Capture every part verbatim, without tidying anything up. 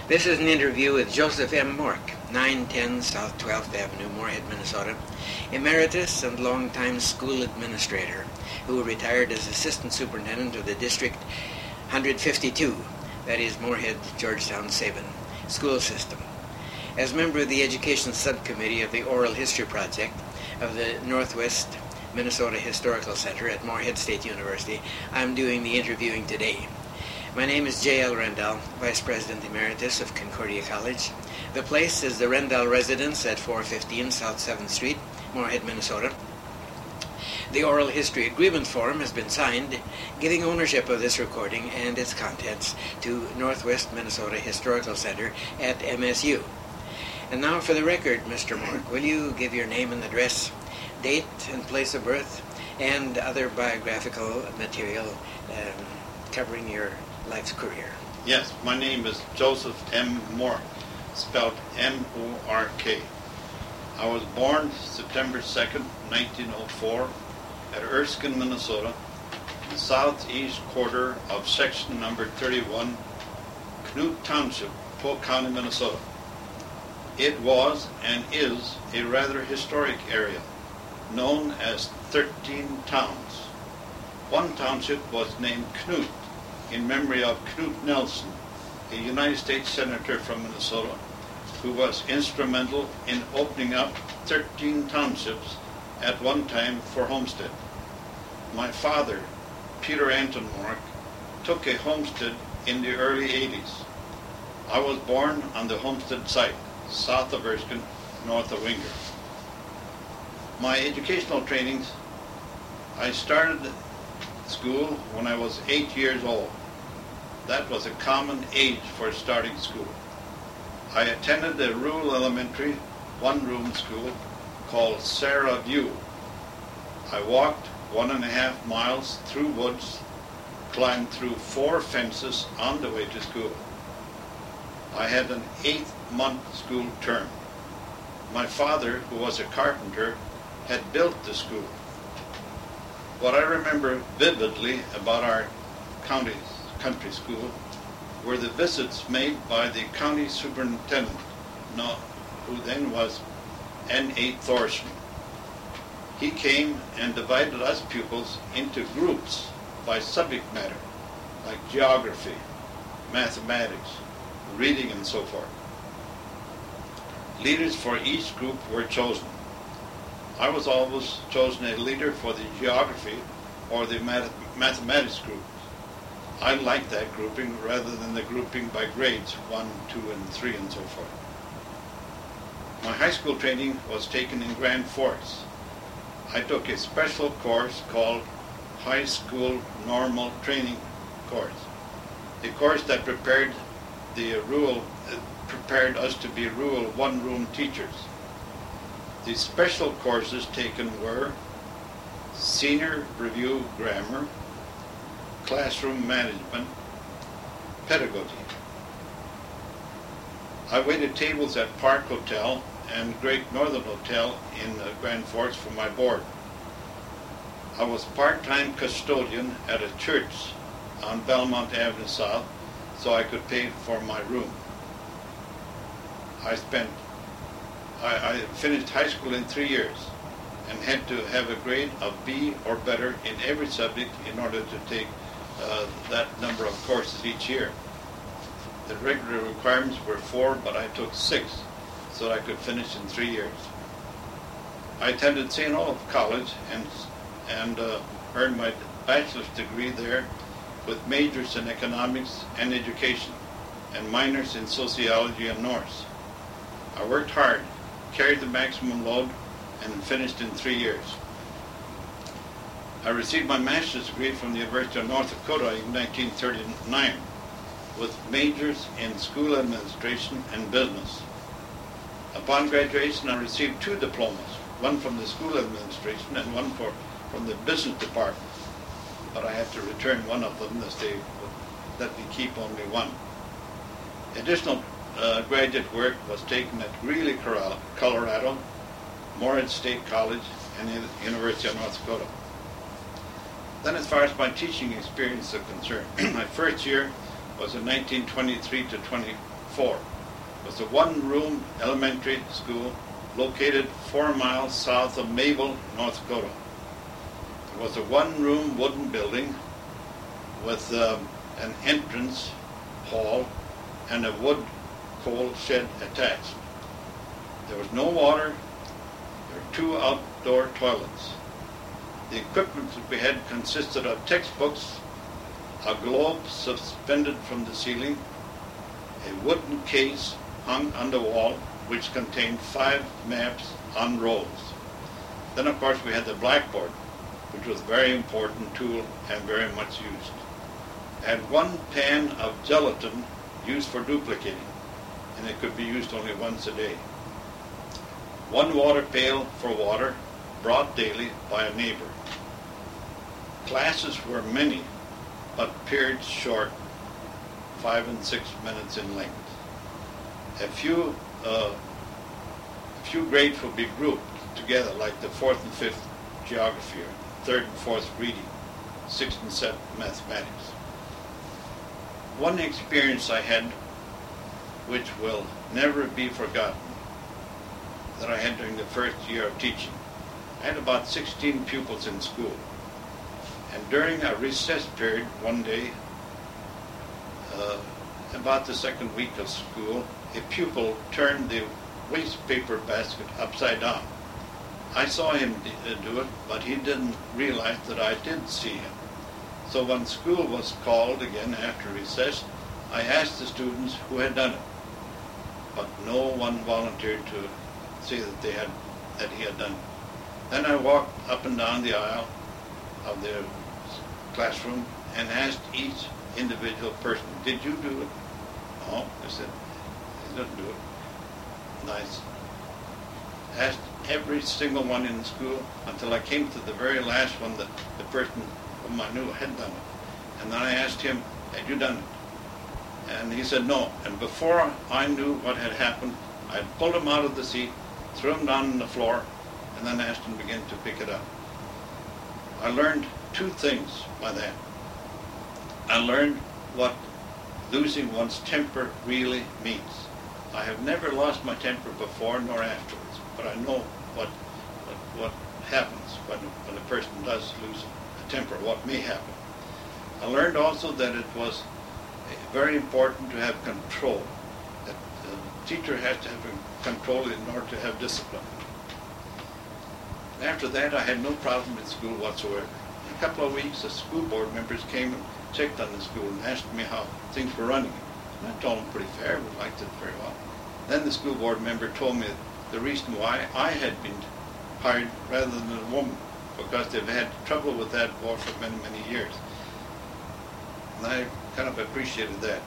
This is an interview with Joseph M. Mork, nine ten South twelfth Avenue, Moorhead, Minnesota, emeritus and longtime school administrator, who retired as assistant superintendent of the District one hundred fifty-two, that is Moorhead, Georgetown, Sabin, school system. As member of the Education Subcommittee of the Oral History Project of the Northwest Minnesota Historical Center at Moorhead State University, I'm doing the interviewing today. My name is J L Rendell, Vice President Emeritus of Concordia College. The place is the Rendell Residence at four fifteen South seventh Street, Moorhead, Minnesota. The Oral History Agreement Form has been signed, giving ownership of this recording and its contents to Northwest Minnesota Historical Center at M S U. And now for the record, Mister Mork, will you give your name and address, date and place of birth, and other biographical material um, covering your life's career? Yes, my name is Joseph M. Mork, spelled M O R K. I was born September second, nineteen oh four, at Erskine, Minnesota, the southeast quarter of section number thirty-one, Knute Township, Polk County, Minnesota. It was and is a rather historic area, known as thirteen towns. One township was named Knute, in memory of Knute Nelson, a United States Senator from Minnesota, who was instrumental in opening up thirteen townships at one time for homestead. My father, Peter Anton Mork, took a homestead in the early eighties. I was born on the homestead site, south of Erskine, north of Winger. My educational trainings, I started school when I was eight years old. That was a common age for starting school. I attended a rural elementary, one-room school called Sarah View. I walked one and a half miles through woods, climbed through four fences on the way to school. I had an eight-month school term. My father, who was a carpenter, had built the school. What I remember vividly about our county country school were the visits made by the county superintendent, no, who then was N A Thorson. He came and divided us pupils into groups by subject matter, like geography, mathematics, reading, and so forth. Leaders for each group were chosen. I was always chosen a leader for the geography or the math- mathematics group. I liked that grouping rather than the grouping by grades, one, two, and three, and so forth. My high school training was taken in Grand Forks. I took a special course called High School Normal Training Course, a course that prepared the rural, uh, prepared us to be rural one-room teachers. The special courses taken were Senior Review Grammar, Classroom Management, Pedagogy. I waited tables at Park Hotel and Great Northern Hotel in uh, Grand Forks for my board. I was part-time custodian at a church on Belmont Avenue South, so I could pay for my room. I spent, I, I finished high school in three years and had to have a grade of B or better in every subject in order to take uh, that number of courses each year. The regular requirements were four, but I took six, so that I could finish in three years. I attended Saint Olaf College and, and uh, earned my bachelor's degree there with majors in economics and education and minors in sociology and Norse. I worked hard, carried the maximum load, and finished in three years. I received my master's degree from the University of North Dakota in nineteen thirty-nine with majors in school administration and business. Upon graduation, I received two diplomas, one from the school administration and one for, from the business department. But I had to return one of them as they would let me keep only one. Additional uh, graduate work was taken at Greeley, Colorado, Moorhead State College, and the University of North Dakota. Then as far as my teaching experience is concerned, my first year was in nineteen twenty-three to four. It was a one-room elementary school located four miles south of Mayville, North Dakota. It was a one-room wooden building with um, an entrance hall and a wood coal shed attached. There was no water. There were two outdoor toilets. The equipment that we had consisted of textbooks, a globe suspended from the ceiling, a wooden case hung on the wall which contained five maps on rolls. Then of course we had the blackboard, which was a very important tool and very much used. And one pan of gelatin used for duplicating, and it could be used only once a day. One water pail for water, brought daily by a neighbor. Classes were many, but periods short, five and six minutes in length. A few, uh, a few grades would be grouped together, like the fourth and fifth geography, or third and fourth reading, sixth and seventh mathematics. One experience I had, which will never be forgotten, that I had during the first year of teaching. I had about sixteen pupils in school. And during a recess period one day, uh, about the second week of school, a pupil turned the waste paper basket upside down. I saw him do it, but he didn't realize that I did see him. So when school was called again after recess, I asked the students who had done it, but no one volunteered to say that they had that he had done it. Then I walked up and down the aisle of the classroom and asked each individual person, "Did you do it?" "No," they said, "He didn't do it." And I asked every single one in the school until I came to the very last one, that the person whom I knew had done it. And then I asked him, "Had you done it?" And he said no. And before I knew what had happened, I pulled him out of the seat, threw him down on the floor, and then asked him to begin to pick it up. I learned two things by that. I learned what losing one's temper really means. I have never lost my temper before nor afterwards, but I know what what, what happens when, when a person does lose a temper, what may happen. I learned also that it was very important to have control, that the teacher has to have control in order to have discipline. After that, I had no problem in school whatsoever. In a couple of weeks, the school board members came and checked on the school and asked me how things were running. And I told them pretty fair, we liked it very well. Then the school board member told me the reason why I had been hired rather than a woman, because they've had trouble with that war for many, many years. And I kind of appreciated that.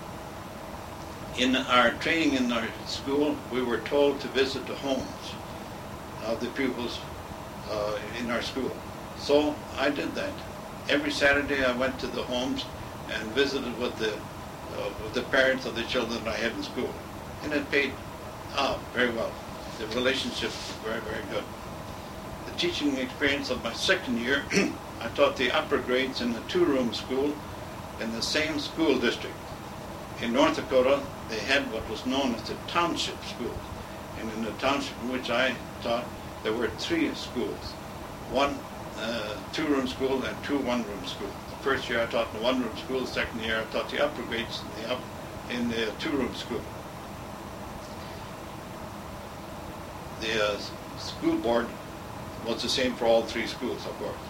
In our training in our school, we were told to visit the homes of the pupils uh, in our school. So I did that. Every Saturday I went to the homes and visited with the uh, with the parents of the children I had in school. And it paid out very well. The relationship was very, very good. The teaching experience of my second year, I taught the upper grades in a two-room school in the same school district. In North Dakota, they had what was known as the township schools. And in the township in which I taught, there were three schools. One uh, two-room school and two one-room schools. The first year I taught in the one-room school, the second year I taught the upper grades in the, up, in the two-room school. The uh, school board was the same for all three schools, of course.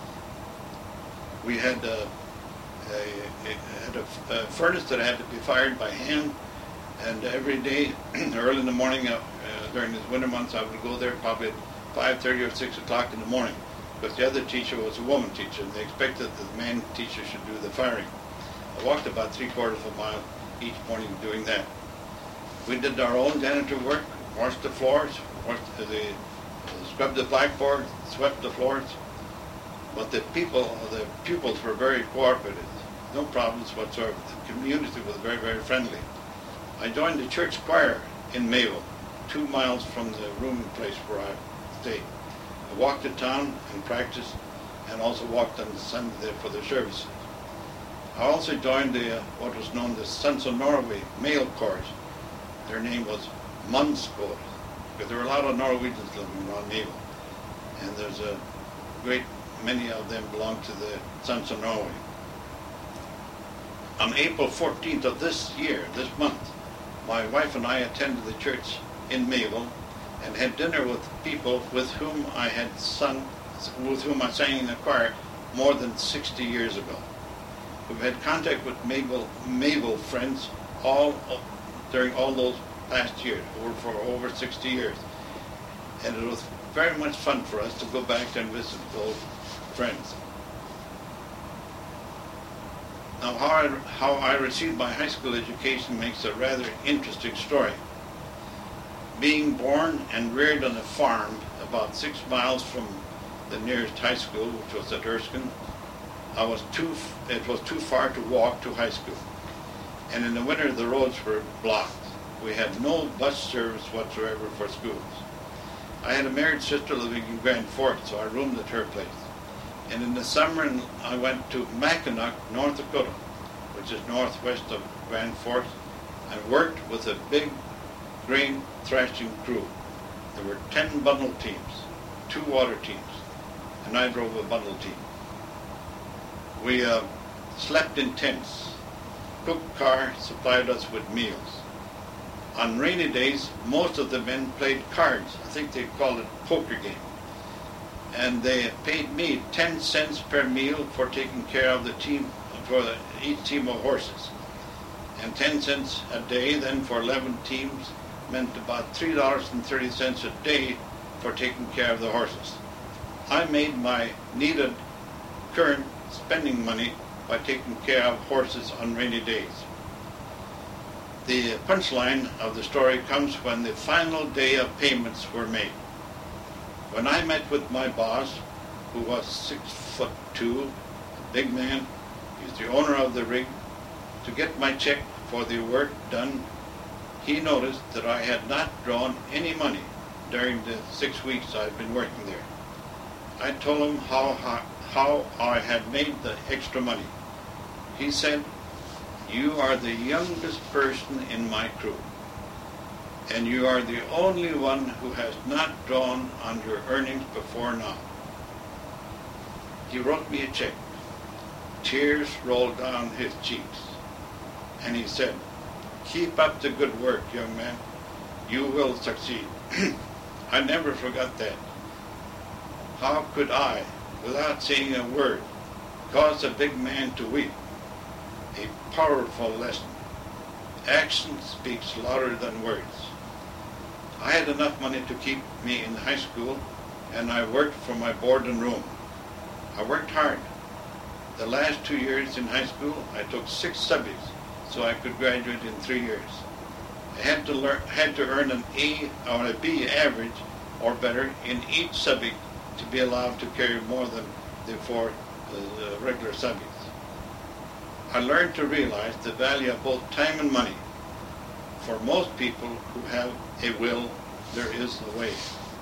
We had uh, a, a, had a, a furnace that had to be fired by hand, and every day, early in the morning, uh, uh, during the winter months, I would go there probably at five thirty or six o'clock in the morning, because the other teacher was a woman teacher, and they expected that the man teacher should do the firing. I walked about three quarters of a mile each morning doing that. We did our own janitor work, washed the floors, washed the, uh, scrubbed the blackboard, swept the floors. But the people, the pupils were very cooperative, no problems whatsoever. The community was very, very friendly. I joined the church choir in Mayville, two miles from the rooming place where I stayed. I walked to town and practiced, and also walked on Sunday there for the services. I also joined the uh, what was known as Sons of Norway male chorus, Their name was Munskor, because there were a lot of Norwegians living around Naval. And there's a great many of them belong to the Sons of Norway. On April fourteenth of this year, this month, my wife and I attended the church in Mayville and had dinner with people with whom I had sung, with whom I sang in the choir more than sixty years ago. We've had contact with Mayville, Mayville friends all during all those past years, over for over sixty years. And it was very much fun for us to go back and visit those friends. Now, how I, how I received my high school education makes a rather interesting story. Being born and reared on a farm about six miles from the nearest high school, which was at Erskine, I was too, it was too far to walk to high school. And in the winter, the roads were blocked. We had no bus service whatsoever for schools. I had a married sister living in Grand Forks, so I roomed at her place. And in the summer, I went to Mackinac, North Dakota, which is northwest of Grand Forks, and worked with a big grain thrashing crew. There were ten bundle teams, two water teams, and I drove a bundle team. We uh, slept in tents. Cook car supplied us with meals. On rainy days, most of the men played cards. I think they called it poker game. And they paid me ten cents per meal for taking care of the team, for the, each team of horses. And ten cents a day then for eleven teams meant about three dollars and thirty cents a day for taking care of the horses. I made my needed current spending money by taking care of horses on rainy days. The punchline of the story comes when the final day of payments were made. When I met with my boss, who was six foot two, a big man, he's the owner of the rig, to get my check for the work done, he noticed that I had not drawn any money during the six weeks I'd been working there. I told him how, how, how I had made the extra money. He said, "You are the youngest person in my crew, and you are the only one who has not drawn on your earnings before now." He wrote me a check. Tears rolled down his cheeks, and he said, "Keep up the good work, young man. You will succeed." I never forgot that. How could I, without saying a word, cause a big man to weep? A powerful lesson. Action speaks louder than words. I had enough money to keep me in high school, and I worked for my board and room. I worked hard. The last two years in high school, I took six subjects, so I could graduate in three years. I had to learn, had to earn an A or a B average or better in each subject to be allowed to carry more than the four uh, regular subjects. I learned to realize the value of both time and money. For most people who have a will, there is a way.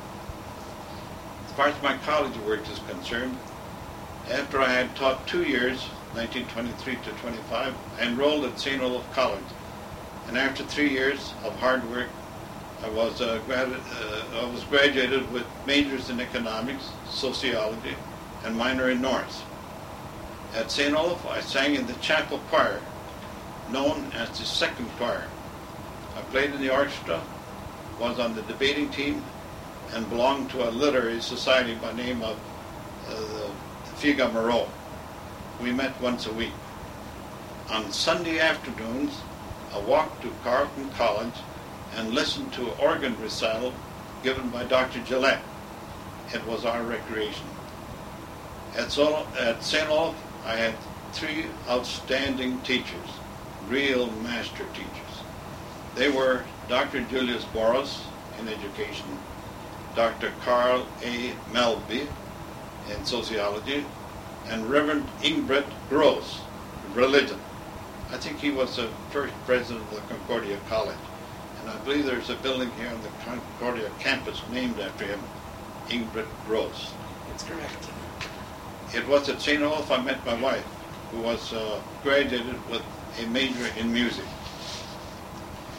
As far as my college work is concerned, after I had taught two years, nineteen twenty-three to twenty-five, I enrolled at Saint Olaf College. And after three years of hard work, I was, uh, gradu- uh, I was graduated with majors in economics, sociology, and minor in Norse. At Saint Olaf, I sang in the chapel choir, known as the second choir. I played in the orchestra, was on the debating team, and belonged to a literary society by name of uh, the Figa Moreau. We met once a week. On Sunday afternoons, I walked to Carleton College and listened to an organ recital given by Doctor Gillette. It was our recreation. At Saint Olaf, I had three outstanding teachers, real master teachers. They were Doctor Julius Boros in education, Doctor Carl A. Melby in sociology, and Reverend Ingbret Gross in religion. I think he was the first president of the Concordia College, and I believe there's a building here on the Concordia campus named after him, Ingbret Gross. That's correct. It was at Saint Olaf I met my wife, who was uh, graduated with a major in music.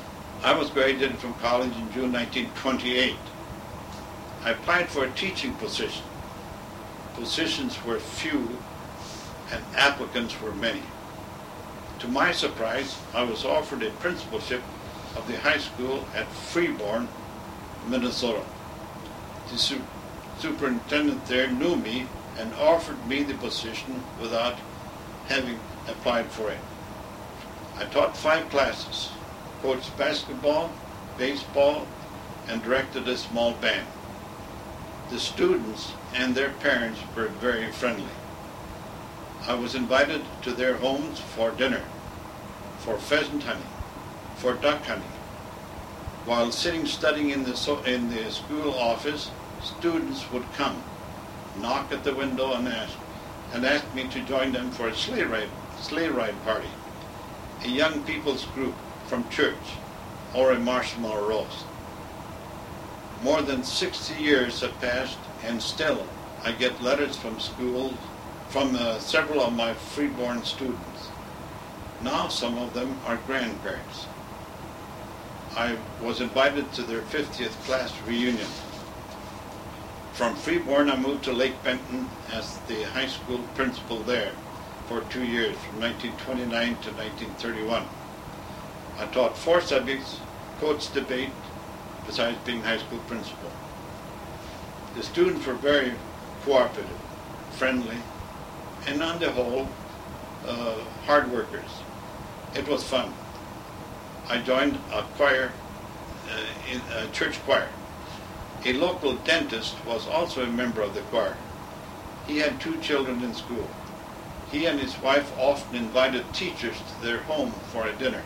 I was graduated from college in June nineteen twenty-eight. I applied for a teaching position. Positions were few and applicants were many. To my surprise, I was offered a principalship of the high school at Freeborn, Minnesota. The su- superintendent there knew me and offered me the position without having applied for it. I taught five classes, coached basketball, baseball, and directed a small band. The students and their parents were very friendly. I was invited to their homes for dinner, for pheasant hunting, for duck hunting. While sitting studying in the, so- in the school office, students would come, knock at the window and ask, and ask me to join them for a sleigh ride, sleigh ride party, a young people's group from church, or a marshmallow roast. More than sixty years have passed, and still I get letters from schools, from uh, several of my freeborn students. Now some of them are grandparents. I was invited to their fiftieth class reunion. From Freeborn, I moved to Lake Benton as the high school principal there for two years, from nineteen twenty-nine to nineteen thirty-one. I taught four subjects, coached debate, besides being high school principal. The students were very cooperative, friendly, and on the whole, uh, hard workers. It was fun. I joined a choir, uh, in a church choir. A local dentist was also a member of the choir. He had two children in school. He and his wife often invited teachers to their home for a dinner.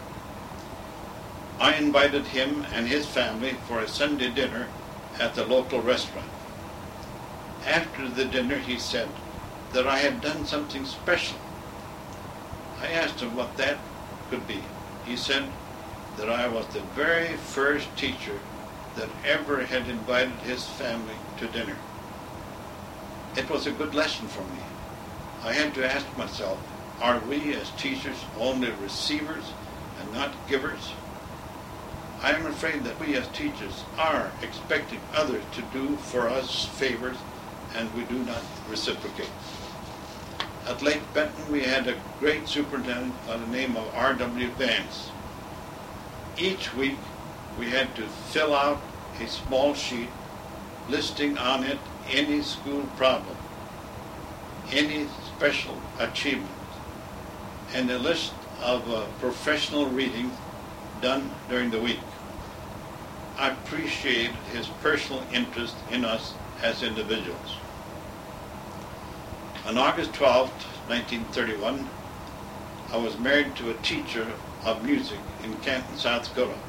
I invited him and his family for a Sunday dinner at the local restaurant. After the dinner, he said that I had done something special. I asked him what that could be. He said that I was the very first teacher that ever had invited his family to dinner. It was a good lesson for me. I had to ask myself, are we as teachers only receivers and not givers? I am afraid that we as teachers are expecting others to do for us favors, and we do not reciprocate. At Lake Benton, we had a great superintendent by the name of R W Vance. Each week, we had to fill out a small sheet listing on it any school problem, any special achievement, and a list of uh, professional readings done during the week. I appreciated his personal interest in us as individuals. On August twelfth, nineteen thirty-one, I was married to a teacher of music in Canton, South Dakota.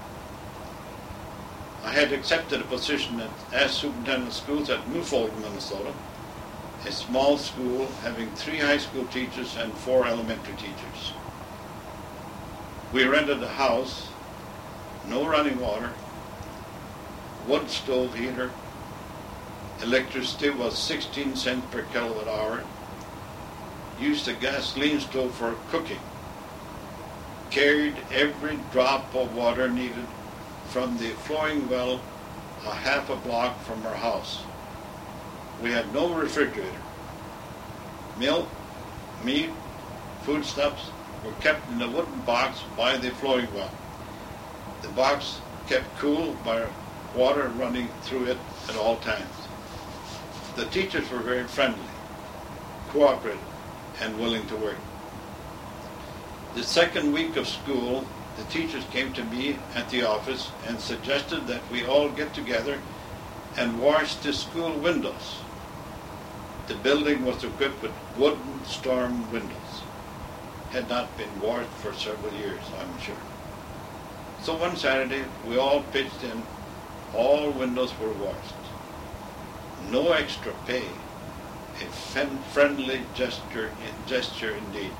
I had accepted a position at, as superintendent of schools at Newfold, Minnesota, a small school having three high school teachers and four elementary teachers. We rented a house, no running water, wood stove heater, electricity was sixteen cents per kilowatt hour, used a gasoline stove for cooking, carried every drop of water needed from the flowing well a half a block from our house. We had no refrigerator. Milk, meat, foodstuffs were kept in a wooden box by the flowing well. The box kept cool by water running through it at all times. The teachers were very friendly, cooperative, and willing to work. The second week of school, the teachers came to me at the office and suggested that we all get together and wash the school windows. The building was equipped with wooden storm windows. Had not been washed for several years, I'm sure. So one Saturday, we all pitched in. All windows were washed. No extra pay. A friendly gesture, gesture indeed.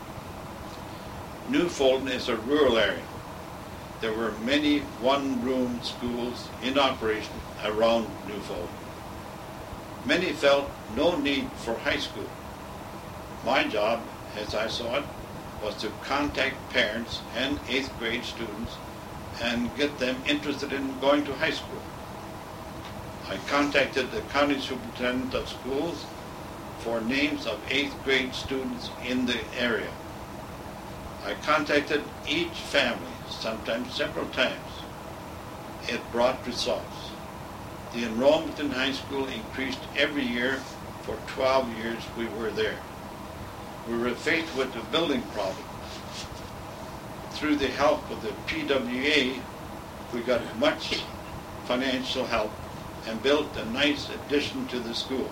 Newfold is a rural area. There were many one-room schools in operation around Newfold. Many felt no need for high school. My job, as I saw it, was to contact parents and eighth grade students and get them interested in going to high school. I contacted the county superintendent of schools for names of eighth grade students in the area. I contacted each family, sometimes several times. It brought results. The enrollment in high school increased every year for twelve years we were there. We were faced with a building problem. Through the help of the P W A, we got much financial help and built a nice addition to the school.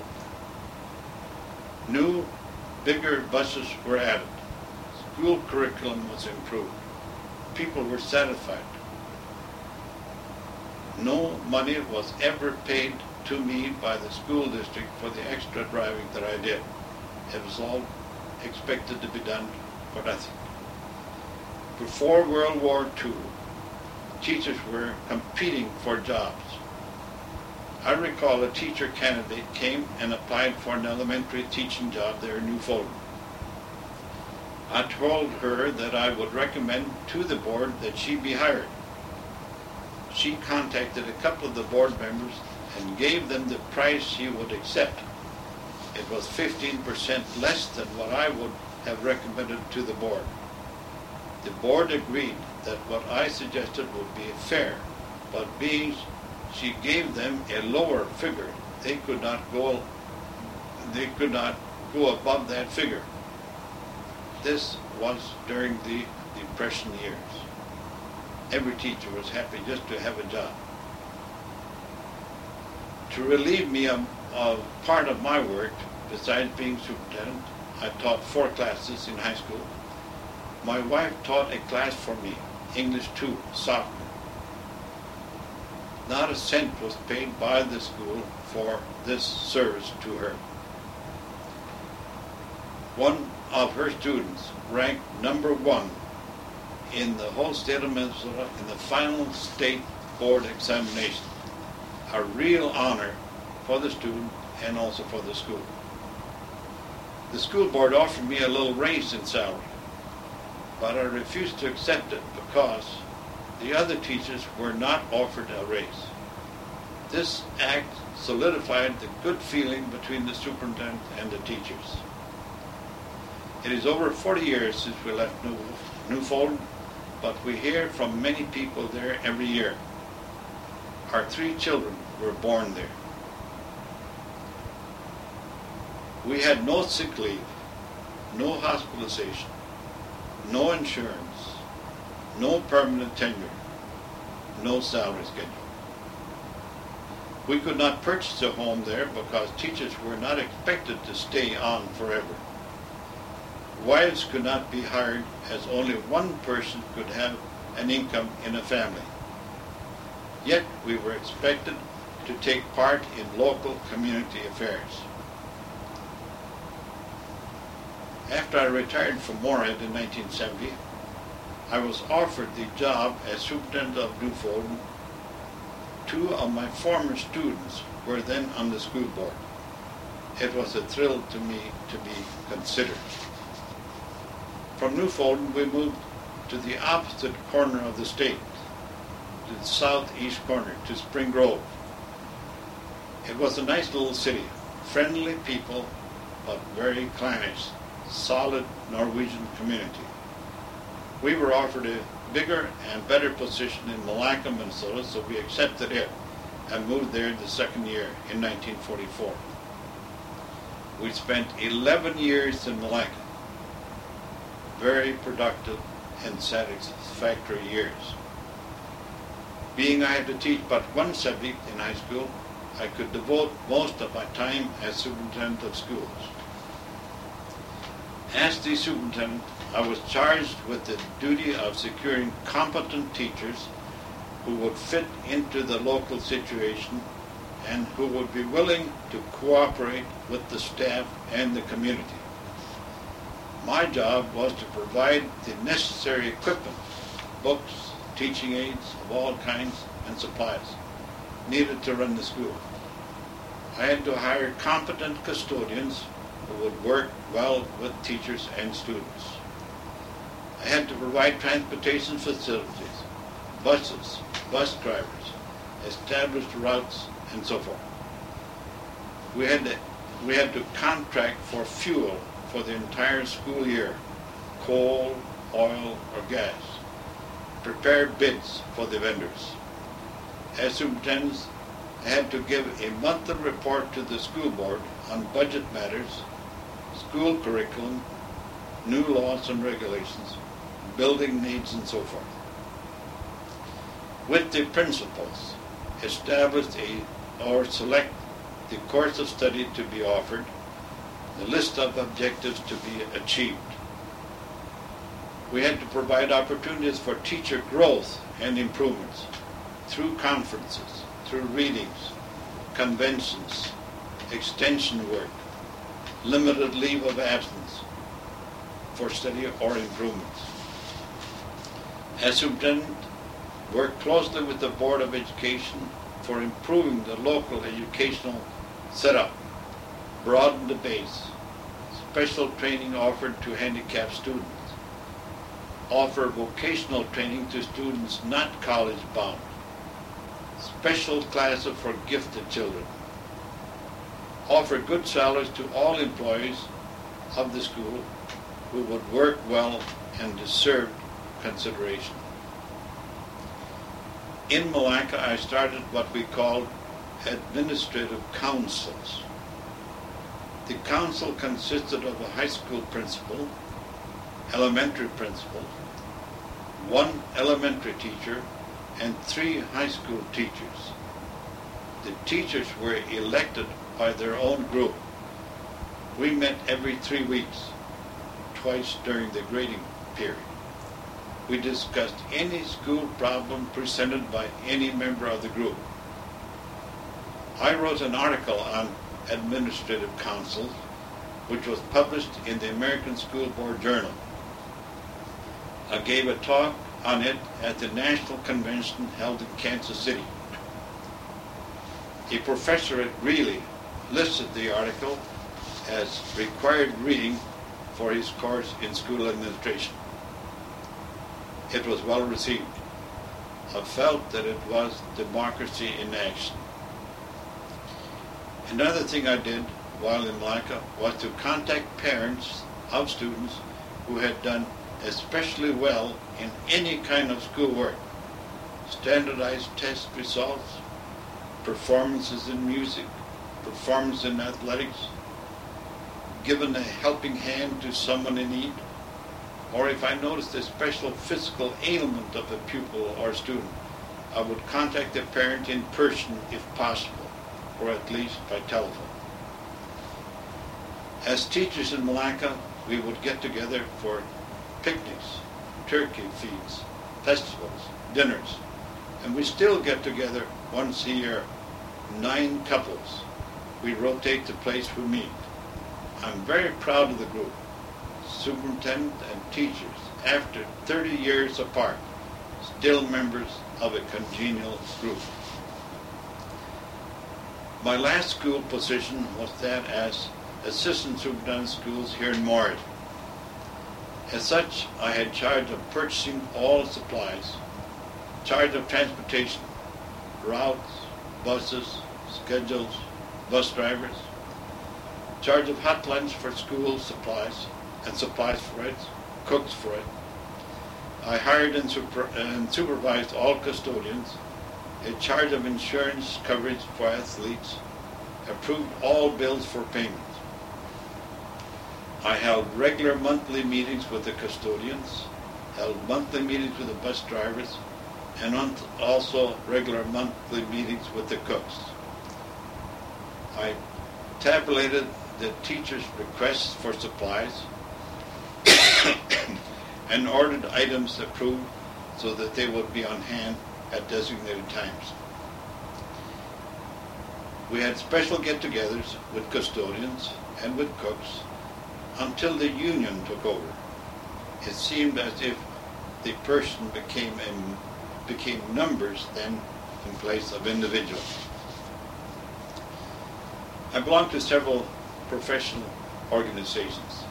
New, bigger buses were added. School curriculum was improved. People were satisfied. No money was ever paid to me by the school district for the extra driving that I did. It was all expected to be done for nothing. Before World War Two, teachers were competing for jobs. I recall a teacher candidate came and applied for an elementary teaching job there in New Fulton. I told her that I would recommend to the board that she be hired. She contacted a couple of the board members and gave them the price she would accept. It was fifteen percent less than what I would have recommended to the board. The board agreed that what I suggested would be fair, but being she gave them a lower figure, they could not go they could not go above that figure. This was during the Depression years. Every teacher was happy just to have a job. To relieve me of, of part of my work, besides being superintendent, I taught four classes in high school. My wife taught a class for me, English two, sophomore. Not a cent was paid by the school for this service to her. One of her students ranked number one in the whole state of Minnesota in the final state board examination. A real honor for the student and also for the school. The school board offered me a little raise in salary, but I refused to accept it because the other teachers were not offered a raise. This act solidified the good feeling between the superintendent and the teachers. It is over forty years since we left New, New Fulton, but we hear from many people there every year. Our three children were born there. We had no sick leave, no hospitalization, no insurance, no permanent tenure, no salary schedule. We could not purchase a home there because teachers were not expected to stay on forever. Wives could not be hired as only one person could have an income in a family. Yet we were expected to take part in local community affairs. After I retired from Moorhead in nineteen seventy, I was offered the job as superintendent of New Fulton. Two of my former students were then on the school board. It was a thrill to me to be considered. From New Fulton, we moved to the opposite corner of the state, to the southeast corner, to Spring Grove. It was a nice little city, friendly people, but very clannish, solid Norwegian community. We were offered a bigger and better position in Malacca, Minnesota, so we accepted it and moved there the second year in nineteen forty-four. We spent eleven years in Malacca. Very productive and satisfactory years. Being I had to teach but one subject in high school, I could devote most of my time as superintendent of schools. As the superintendent, I was charged with the duty of securing competent teachers who would fit into the local situation and who would be willing to cooperate with the staff and the community. My job was to provide the necessary equipment, books, teaching aids of all kinds, and supplies needed to run the school. I had to hire competent custodians who would work well with teachers and students. I had to provide transportation facilities, buses, bus drivers, established routes, and so forth. We had to, we had to contract for fuel for the entire school year, coal, oil, or gas, prepare bids for the vendors. As superintendents, I had to give a monthly report to the school board on budget matters, school curriculum, new laws and regulations, building needs, and so forth. With the principals, establish a or select the course of study to be offered, the list of objectives to be achieved. We had to provide opportunities for teacher growth and improvements through conferences, through readings, conventions, extension work, limited leave of absence for study or improvements. As superintendent, worked closely with the Board of Education for improving the local educational setup, broaden the base, special training offered to handicapped students, offer vocational training to students not college-bound, special classes for gifted children, offer good salaries to all employees of the school who would work well and deserved consideration. In Malacca, I started what we called administrative councils. The council consisted of a high school principal, elementary principal, one elementary teacher, and three high school teachers. The teachers were elected by their own group. We met every three weeks, twice during the grading period. We discussed any school problem presented by any member of the group. I wrote an article on administrative councils, which was published in the American School Board Journal. I gave a talk on it at the National Convention held in Kansas City. A professor at Greeley listed the article as required reading for his course in school administration. It was well received. I felt that it was democracy in action. Another thing I did while in Malacca was to contact parents of students who had done especially well in any kind of schoolwork, standardized test results, performances in music, performance in athletics, given a helping hand to someone in need, or if I noticed a special physical ailment of a pupil or student, I would contact the parent in person if possible, or at least by telephone. As teachers in Malacca, we would get together for picnics, turkey feeds, festivals, dinners, and we still get together once a year, nine couples. We rotate the place we meet. I'm very proud of the group, superintendent and teachers, after thirty years apart, still members of a congenial group. My last school position was that as assistant superintendent of schools here in Moorhead. As such, I had charge of purchasing all supplies, charge of transportation, routes, buses, schedules, bus drivers, charge of hot lunch for school supplies and supplies for it, cooks for it. I hired and, super, and supervised all custodians, a charge of insurance coverage for athletes, approved all bills for payment. I held regular monthly meetings with the custodians, held monthly meetings with the bus drivers, and also regular monthly meetings with the cooks. I tabulated the teachers' requests for supplies and ordered items approved so that they would be on hand at designated times. We had special get-togethers with custodians and with cooks until the union took over. It seemed as if the person became a, became numbers then in place of individuals. I belong to several professional organizations.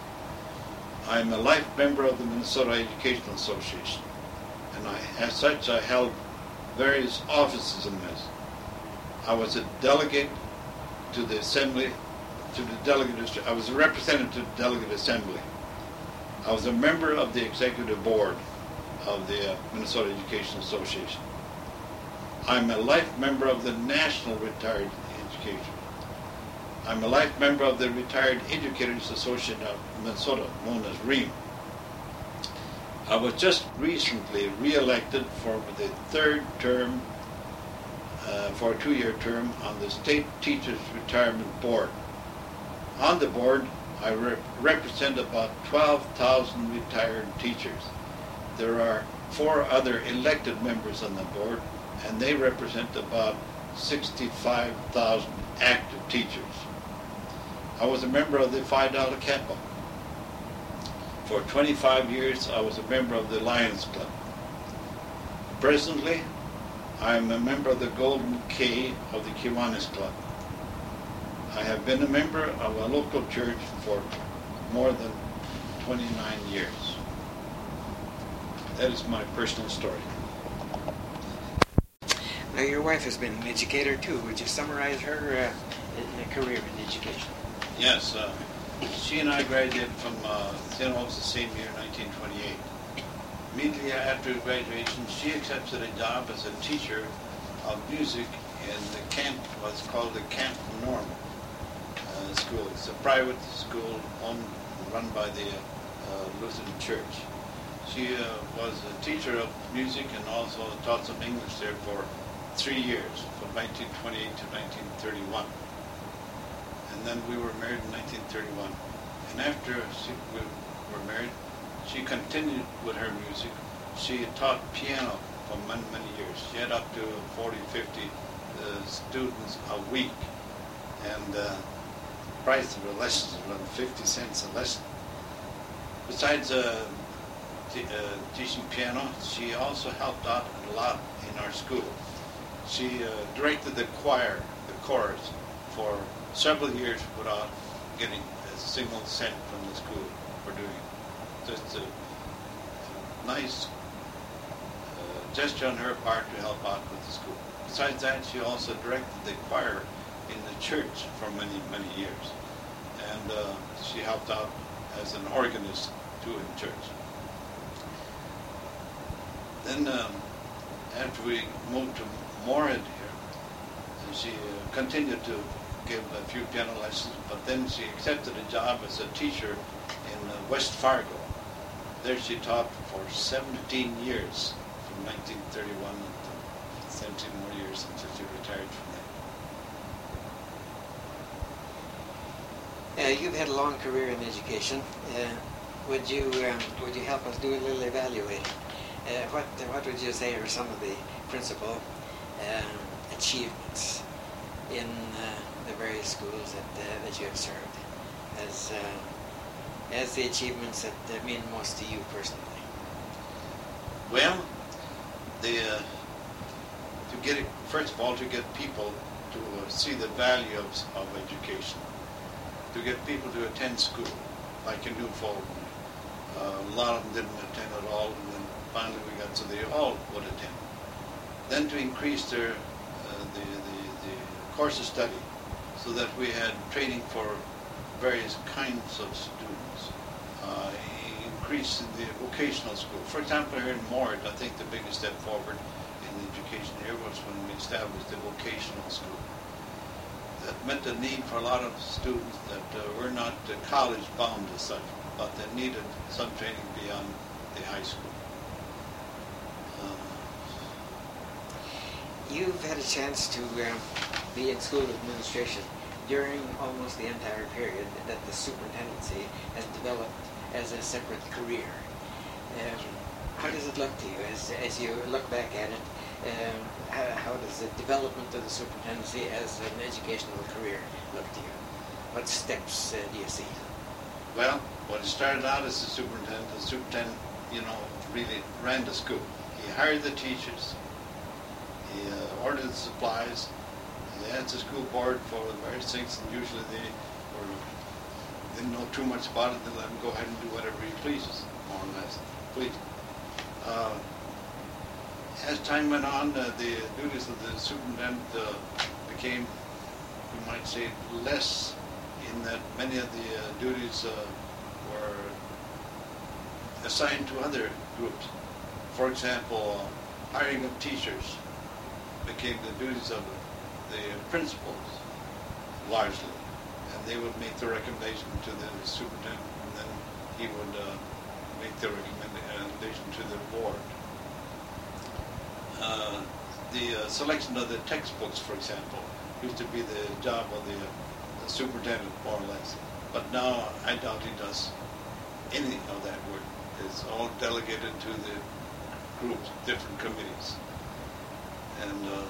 I am a life member of the Minnesota Educational Association, and I, as such I held various offices in this. I was a delegate to the assembly, to the delegate, I was a representative to the delegate assembly. I was a member of the executive board of the uh, Minnesota Education Association. I'm a life member of the National Retired Education. I'm a life member of the Retired Educators Association of Minnesota, known as REAM. I was just recently re-elected for the third term, uh, for a two-year term on the State Teachers Retirement Board. On the board, I re represent about twelve thousand retired teachers. There are four other elected members on the board, and they represent about sixty-five thousand active teachers. I was a member of the Phi Delta Kappa. For twenty-five years, I was a member of the Lions Club. Presently, I am a member of the Golden K of the Kiwanis Club. I have been a member of a local church for more than twenty-nine years. That is my personal story. Now, your wife has been an educator too. Would you summarize her uh, career in education? Yes, uh, she and I graduated from uh, Saint Jose the same year, nineteen twenty-eight. Immediately after graduation, she accepted a job as a teacher of music in the camp, what's called the Camp Normal uh, school. It's a private school owned and run by the uh, Lutheran Church. She uh, was a teacher of music and also taught some English there for three years, from nineteen twenty-eight to nineteen thirty-one. And then we were married in nineteen thirty-one. And after she, we were married, she continued with her music. She taught piano for many, many years. She had up to forty, fifty uh, students a week. And uh, the price of her lessons was around fifty cents a lesson. Besides uh, t uh, teaching piano, she also helped out a lot in our school. She uh, directed the choir, the chorus, for several years without getting a single cent from the school for doing it. Just a, a nice uh, gesture on her part to help out with the school. Besides that, she also directed the choir in the church for many, many years. And uh, she helped out as an organist too in church. Then um, after we moved to Moorhead here, and she uh, continued to give a few piano lessons, but then she accepted a job as a teacher in uh, West Fargo. There she taught for seventeen years, from nineteen thirty-one to seventeen more years until she retired from there. Uh, you've had a long career in education. Uh, would you um, would you help us do a little evaluating? Uh, what what would you say are some of the principal um, achievements in uh, the various schools that uh, that you have served, as uh, as the achievements that uh, mean most to you personally? Well, the uh, to get it, first of all, to get people to uh, see the value of, of education, to get people to attend school, like in New Fulton. Uh, a lot of them didn't attend at all, and then finally we got so they all would attend. Then to increase their uh, the, the the course of study, so that we had training for various kinds of students. Uh, increase in the vocational school. For example, here in Moorhead, I think the biggest step forward in education here was when we established the vocational school. That meant the need for a lot of students that uh, were not uh, college bound as such, but that needed some training beyond the high school. Uh, You've had a chance to um, be in school administration during almost the entire period that the superintendency has developed as a separate career. Um, how does it look to you as, as you look back at it? Um, how, how does the development of the superintendency as an educational career look to you? What steps uh, do you see? Well, when it started out as a superintendent, the superintendent, you know, really ran the school. He hired the teachers, he uh, ordered the supplies, he asked the school board for the various things, and usually they were, didn't know too much about it, they let him go ahead and do whatever he pleases, more or less, please. Uh, as time went on, uh, the duties of the superintendent uh, became, you might say, less, in that many of the uh, duties uh, were assigned to other groups. For example, uh, hiring of teachers became the duties of the principals, largely. And they would make the recommendation to the superintendent, and then he would uh, make the recommendation to the board. Uh, the uh, selection of the textbooks, for example, used to be the job of the, uh, the superintendent, more or less. But now I doubt he does any of that work. It's all delegated to the groups, different committees. And uh,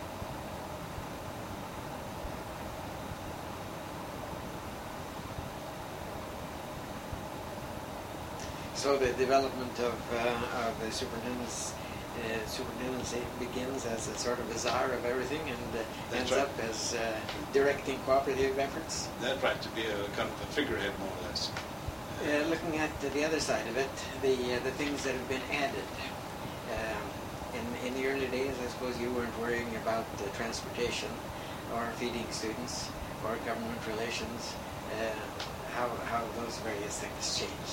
so the development of, uh, of the superintendent's uh, superintendency begins as a sort of a czar of everything, and uh, ends right. up as uh, directing cooperative efforts. That's right, to be a kind of a figurehead, more or less. Uh, looking at the other side of it, the uh, the things that have been added. Um, in, in the early days, I suppose you weren't worrying about uh, transportation or feeding students or government relations. Uh, how how those various things changed?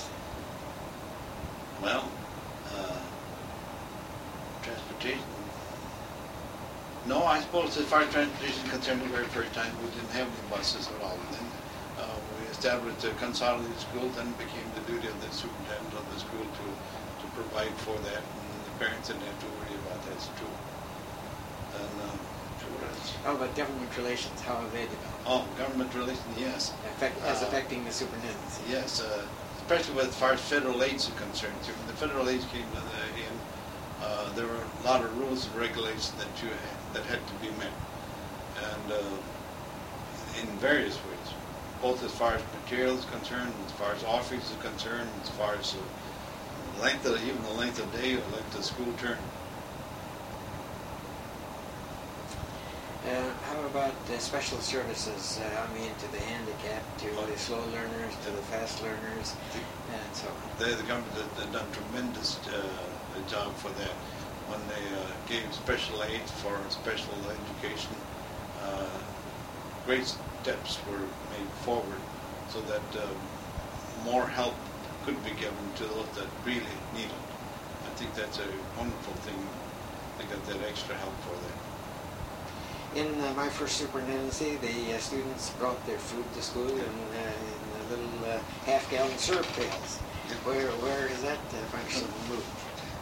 Well, uh, transportation. No, I suppose as far as transportation is concerned, the very first time we didn't have any buses at all. And then uh, we established a consolidated school, then it became the duty of the superintendent of the school to, to provide for that, and the parents didn't have to worry about that. It's true. And, uh, Oh, but government relations, how have they developed? Oh, government relations, yes. Effect, as Uh, affecting the superintendency? Yes, uh, especially as far as federal aids are concerned. So when the federal aids came to the, in, uh, there were a lot of rules and regulations that you had, that had to be met, and uh, in various ways, both as far as materials concerned, as far as offerings are concerned, as far as uh, length of even the length of day or length of school term. Uh, how about uh, special services, uh, I mean, to the handicapped, to the slow learners, to the fast learners, and so on? The, the government has done a tremendous uh, job for that. When they uh, gave special aid for special education, uh, great steps were made forward so that uh, more help could be given to those that really need it. I think that's a wonderful thing. They got that extra help for that. In uh, my first superintendency, the uh, students brought their food to school in, uh, in the little uh, half-gallon syrup pails. Where where is that uh, function moved?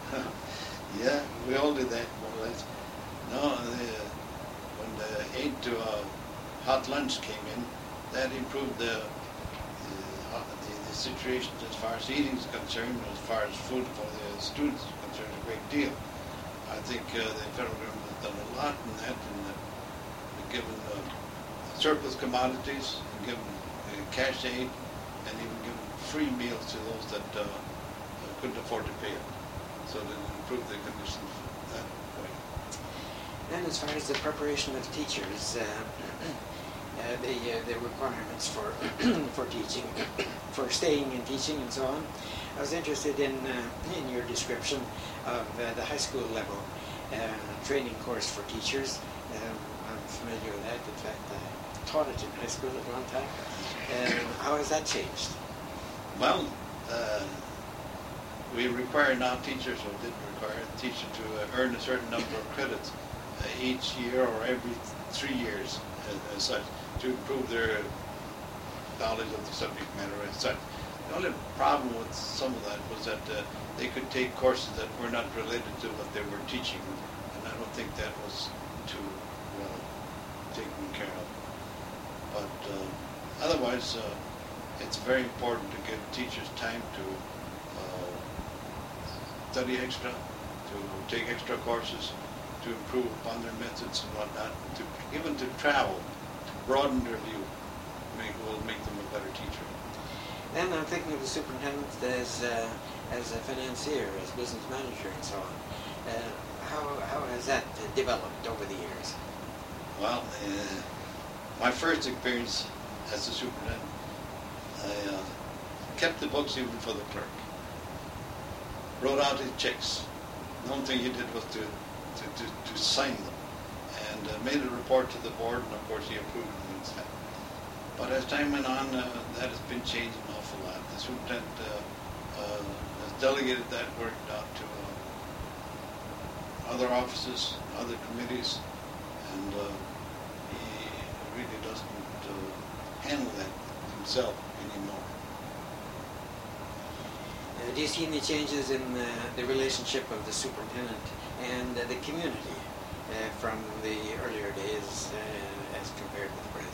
Yeah, we all did that, more or less. No, the, when the aid to uh, hot lunch came in, that improved the, the, the, the situation as far as eating is concerned, as far as food for the students is concerned, a great deal. I think uh, the federal government has done a lot in that, and uh, given uh, surplus commodities, and given uh, cash aid, and even given free meals to those that uh, couldn't afford to pay it. So that it improved the conditions that way. And as far as the preparation of teachers, uh, uh, the uh, the requirements for for teaching, for staying and teaching, and so on, I was interested in uh, in your description of uh, the high school level uh, training course for teachers. Um, I'm familiar with that. In fact, I taught it in high school at one time. Um, how has that changed? Well, uh, we require now teachers, or did require a teacher to uh, earn a certain number of credits uh, each year or every three years as, as such, to improve their knowledge of the subject matter as such. The only problem with some of that was that uh, they could take courses that were not related to what they were teaching, and I don't think that was too well taken care of. But uh, otherwise, uh, it's very important to give teachers time to uh, study extra, to take extra courses, to improve upon their methods and whatnot, to, even to travel, to broaden their view, make, will make them a better teacher. Then I'm thinking of the superintendent as uh, as a financier, as business manager, and so on. Uh, how how has that developed over the years? Well, uh, my first experience as a superintendent, I uh, kept the books even for the clerk. Wrote out his checks. The only thing he did was to to, to, to sign them, and uh, made a report to the board, and of course he approved it and stuff. But as time went on, uh, that has been changed an awful lot. The superintendent uh, uh, has delegated that work out to uh, other offices, other committees, and uh, he really doesn't uh, handle that himself anymore. Uh, do you see any changes in uh, the relationship of the superintendent and uh, the community uh, from the earlier days uh, as compared with the present?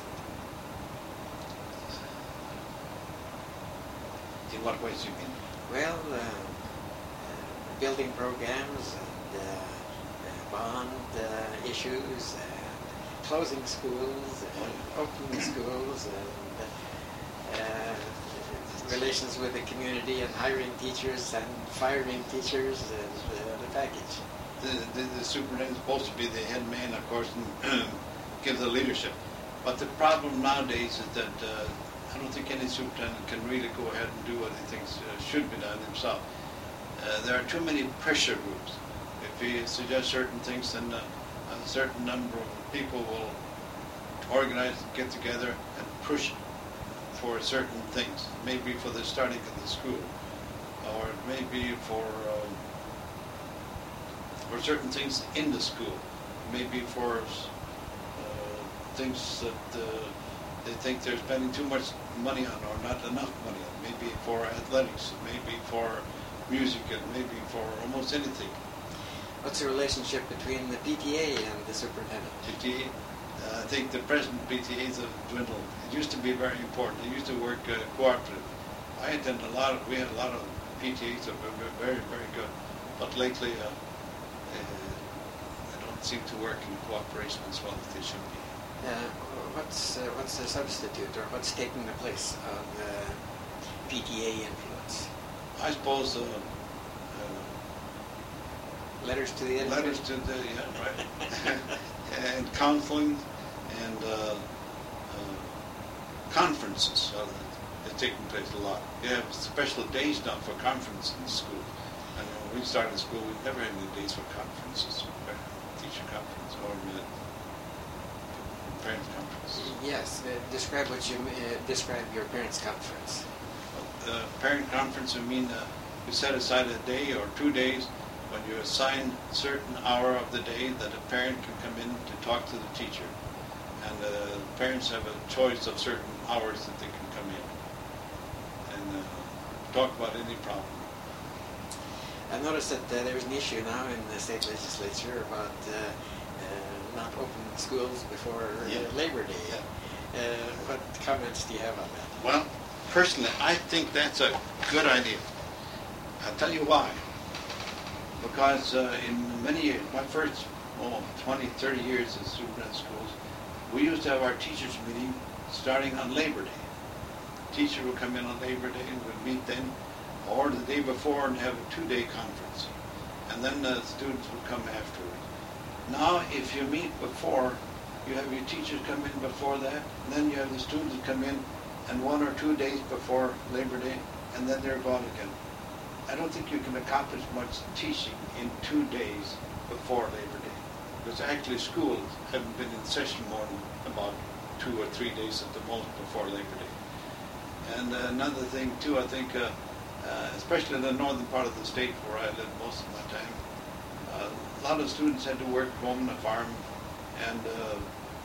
In what ways do you mean? Well, uh, uh, building programs and uh, uh, bond uh, issues and closing schools and opening schools and uh, relations with the community and hiring teachers and firing teachers and uh, the package. The, the, the superintendent is supposed to be the head man, of course, and give the leadership. But the problem nowadays is that uh, I don't think any superintendent can really go ahead and do what he thinks uh, should be done himself. Uh, there are too many pressure groups. If he suggests certain things, then uh, a certain number of people will organize, get together, and push for certain things. Maybe for the starting of the school, or maybe for um, for certain things in the school. Maybe for uh, things that uh, they think they're spending too much money on, or not enough money on. Maybe for athletics, maybe for music, and maybe for almost anything. What's the relationship between the P T A and the superintendent? P T A, uh, I think the present P T As have dwindled. It used to be very important. They used to work uh, cooperative. I attended a lot of, we had a lot of P T As that were very, very good. But lately, uh, uh, they don't seem to work in cooperation as well as they should be. Uh, what's uh, what's the substitute, or what's taking the place of uh, P T A influence? I suppose uh, uh, letters to the editor? letters to the yeah right, and counseling and uh, uh, conferences uh, are taking place a lot. You have special days now for conferences in school. And when we started school, we never had any days for conferences, teacher conference or uh, parents conference. Yes, uh, describe what you uh, describe your parents' conference. Uh, parent conference, I mean, uh, you set aside a day or two days when you assign a certain hour of the day that a parent can come in to talk to the teacher. And uh, parents have a choice of certain hours that they can come in and uh, talk about any problem. I've noticed that uh, there's an issue now in the state legislature about uh, uh, not opening schools before Yeah. uh, Labor Day. Yeah. Uh, what comments do you have on that? Well, personally, I think that's a good idea. I'll tell you why. Because uh, in many years, my first oh, twenty, thirty years as superintendent schools, we used to have our teachers' meeting starting on Labor Day. Teacher would come in on Labor Day and we'd meet then, or the day before and have a two-day conference. And then the students would come afterwards. Now, if you meet before, you have your teachers come in before that, and then you have the students come in and one or two days before Labor Day, and then they're gone again. I don't think you can accomplish much teaching in two days before Labor Day, because actually schools haven't been in session more than about two or three days at the most before Labor Day. And uh, another thing too, I think, uh, uh, especially in the northern part of the state where I lived most of my time, uh, a lot of students had to work home on the farm, and uh,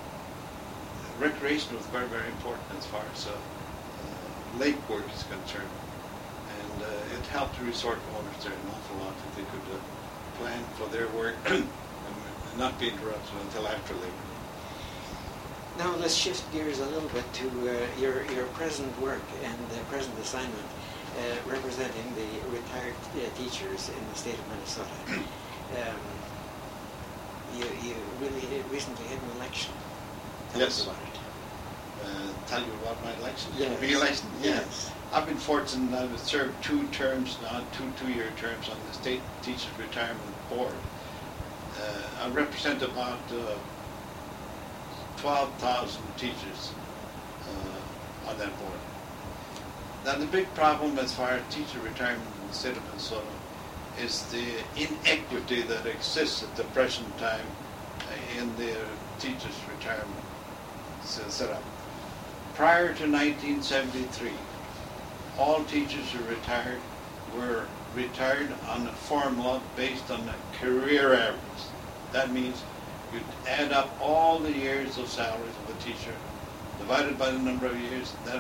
recreation was very, very important as far as uh, uh, lake work is concerned. And uh, it helped the resort owners there an awful lot that they could uh, plan for their work and not be interrupted until after Labor Day. Now let's shift gears a little bit to uh, your, your present work and uh, present assignment uh, representing the retired uh, teachers in the state of Minnesota. um, you, you really recently had an election. Tell Yes. us about it. Uh, tell you about my election? Yes. Re-election? Yes. I've been fortunate. I've served two terms now, two two-year terms on the State Teachers Retirement Board. Uh, I represent about uh, twelve thousand teachers uh, on that board. Now, the big problem as far as teacher retirement in the state of Minnesota is the inequity that exists at the present time in the teachers' retirement setup. Prior to nineteen seventy-three, all teachers who retired were retired on a formula based on the career average. That means you'd add up all the years of salaries of a teacher, divided by the number of years, that